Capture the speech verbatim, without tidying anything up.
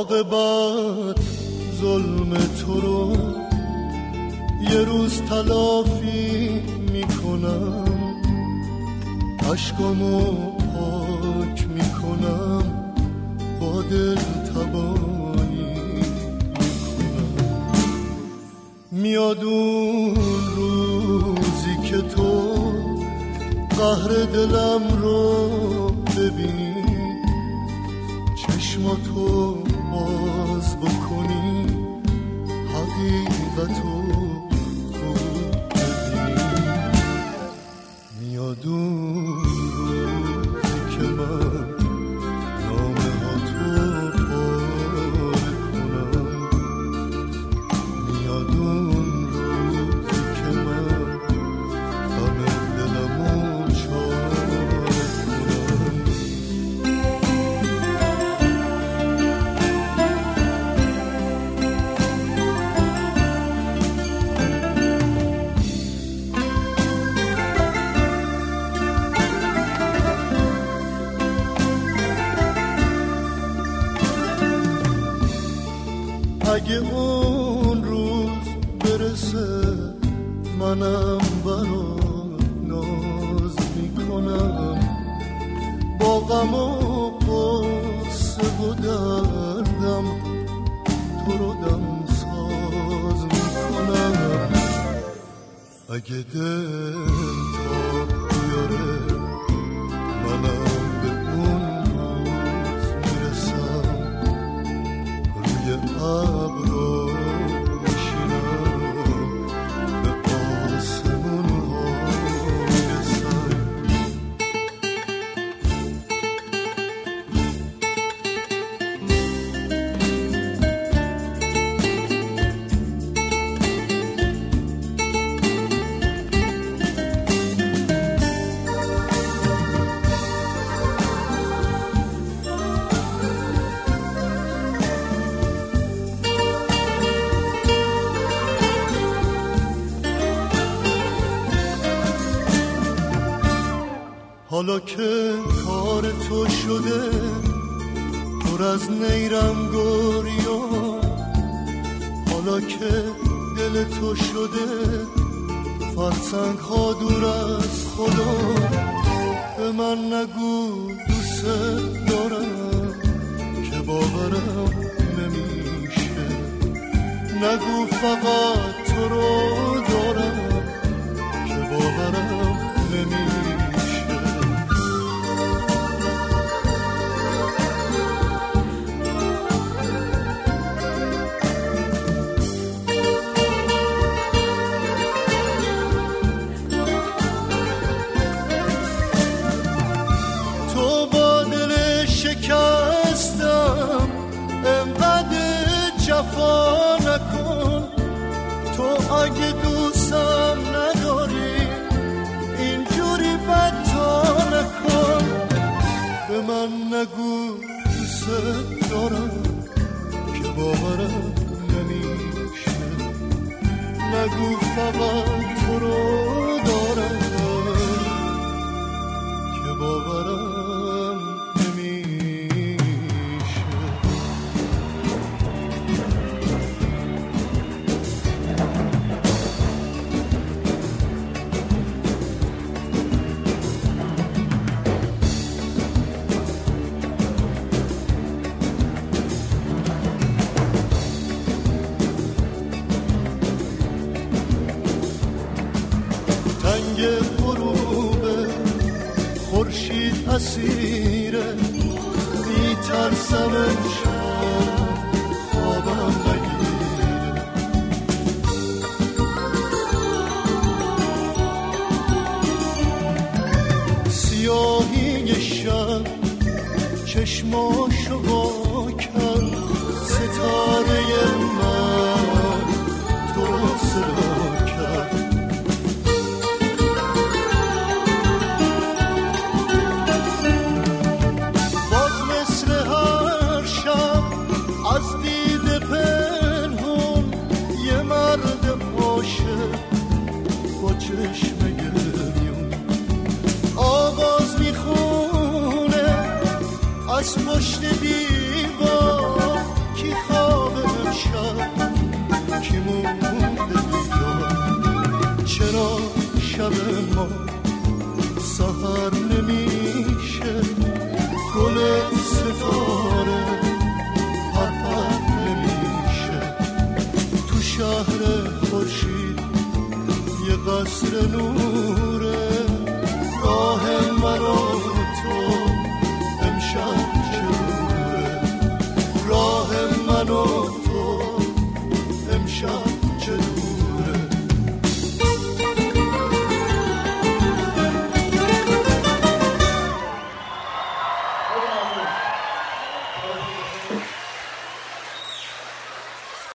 عاقبت ظلم تو رو یه روز تلافی میکنم، اشکامو پاک میکنم، با دل تبانی میکنم. میاد اون روزی که تو قهر دلم رو ببینی، چشماتو باز بکنی، حقیقتو خوب ببینی. میاد اون روزی که من نامه ها تو پاره کنم، میاد اون روزی که من غم دلمو چاره کنم. اگه اون روز برسه منم برات ناز میکنم، با غم و قصه و دردم تو رو دم ساز میکنم. اگه دل تا بیاره منم به اون روز میرسم، روی ابرو میشینم، به آسمون ها میرسم. حالا که کار تو شده پر از نیرم گوریا، حالا که دل تو شده فرسنگ ها دور از خدا، به من نگو دوست دارم که باورم نمیشه، نگو فقط تو رو دارم که باورم نمیشه. جفا نکن، تو اگه دوستم نداری اینجوری بدتا نکن، به من نگو دوست دارم که باورم نمیشه، نگو فقط تو رو دارم که باورم نمیشه. تنگ غروب خورشید اسیره، میترسم امشب خوابم نگیره، سیاهی شب چشماشو وا کرد، ستاره من تو رو صدا کرد. چشم گریون آواز میخونه از پشت دیوار، کی مونده بیدار. چرا شب ما سحر نمیشه، گل ستاره پرپر نمیشه. تو شهر خورشید یه قصر نوره، راه من و تو امشب چجوره، راه من و تو امشب چجوره.